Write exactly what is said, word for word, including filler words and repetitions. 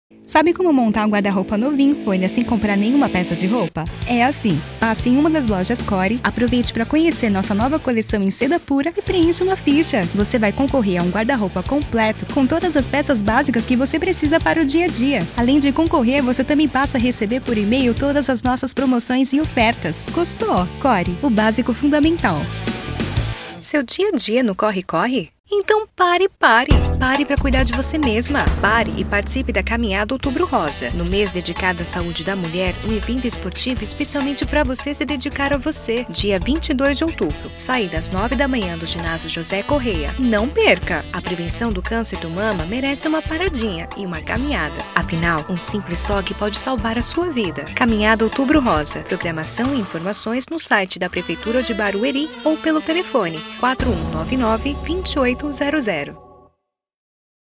Sabe como montar um guarda-roupa novinho em folha sem comprar nenhuma peça de roupa? É assim. Passe em uma das lojas Core, aproveite para conhecer nossa nova coleção em seda pura e preencha uma ficha. Você vai concorrer a um guarda-roupa completo com todas as peças básicas que você precisa para o dia a dia. Além de concorrer, você também passa a receber por e-mail todas as nossas promoções e ofertas. Gostou? Core, o básico fundamental. Seu dia a dia no corre-corre? Então pare, pare! Pare para cuidar de você mesma. Pare e participe da Caminhada Outubro Rosa. No mês dedicado à saúde da mulher, um evento esportivo especialmente para você se dedicar a você. Dia vinte e dois de outubro. Saída às nove da manhã do ginásio José Correia. Não perca! A prevenção do câncer do mama merece uma paradinha e uma caminhada. Afinal, um simples toque pode salvar a sua vida. Caminhada Outubro Rosa. Programação e informações no site da Prefeitura de Barueri ou pelo telefone quatro um nove nove, dois oito zero zero.